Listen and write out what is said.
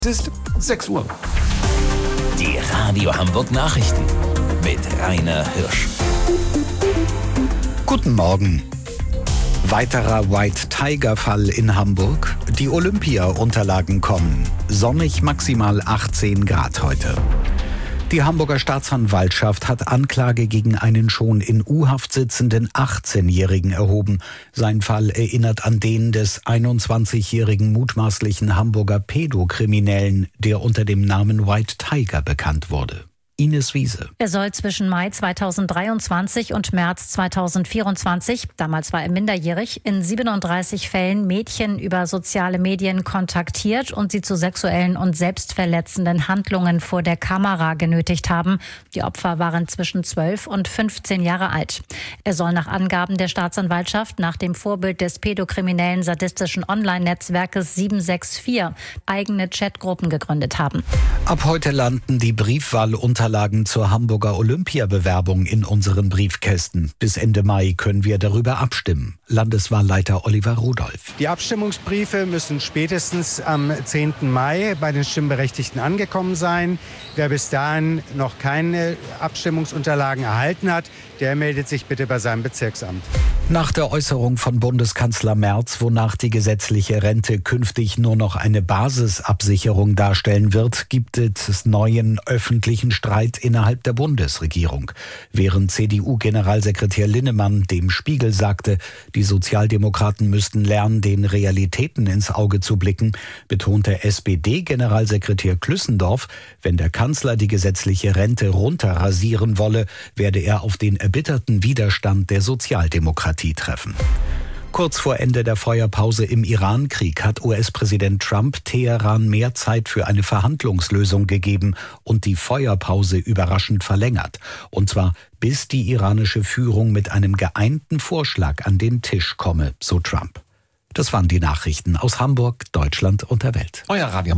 Es ist 6 Uhr. Die Radio Hamburg Nachrichten mit Rainer Hirsch. Guten Morgen. Weiterer White Tiger Fall in Hamburg. Die Olympia-Unterlagen kommen. Sonnig, maximal 18 Grad heute. Die Hamburger Staatsanwaltschaft hat Anklage gegen einen schon in U-Haft sitzenden 18-Jährigen erhoben. Sein Fall erinnert an den des 21-jährigen mutmaßlichen Hamburger Pädokriminellen, der unter dem Namen White Tiger bekannt wurde. Ines Wiese. Er soll zwischen Mai 2023 und März 2024, damals war er minderjährig, in 37 Fällen Mädchen über soziale Medien kontaktiert und sie zu sexuellen und selbstverletzenden Handlungen vor der Kamera genötigt haben. Die Opfer waren zwischen 12 und 15 Jahre alt. Er soll nach Angaben der Staatsanwaltschaft nach dem Vorbild des pädokriminellen sadistischen Online-Netzwerkes 764 eigene Chatgruppen gegründet haben. Ab heute landen die Briefwahlunterlagen zur Hamburger Olympiabewerbung in unseren Briefkästen. Bis Ende Mai können wir darüber abstimmen. Landeswahlleiter Oliver Rudolph. Die Abstimmungsbriefe müssen spätestens am 10. Mai bei den Stimmberechtigten angekommen sein. Wer bis dahin noch keine Abstimmungsunterlagen erhalten hat, der meldet sich bitte bei seinem Bezirksamt. Nach der Äußerung von Bundeskanzler Merz, wonach die gesetzliche Rente künftig nur noch eine Basisabsicherung darstellen wird, gibt es neuen öffentlichen Streit innerhalb der Bundesregierung. Während CDU-Generalsekretär Linnemann dem Spiegel sagte, die Sozialdemokraten müssten lernen, den Realitäten ins Auge zu blicken, betonte SPD-Generalsekretär Klüssendorf, wenn der Kanzler die gesetzliche Rente runterrasieren wolle, werde er auf den erbitterten Widerstand der Sozialdemokratie treffen. Kurz vor Ende der Feuerpause im Iran-Krieg hat US-Präsident Trump Teheran mehr Zeit für eine Verhandlungslösung gegeben und die Feuerpause überraschend verlängert. Und zwar bis die iranische Führung mit einem geeinten Vorschlag an den Tisch komme, so Trump. Das waren die Nachrichten aus Hamburg, Deutschland und der Welt. Euer Radio.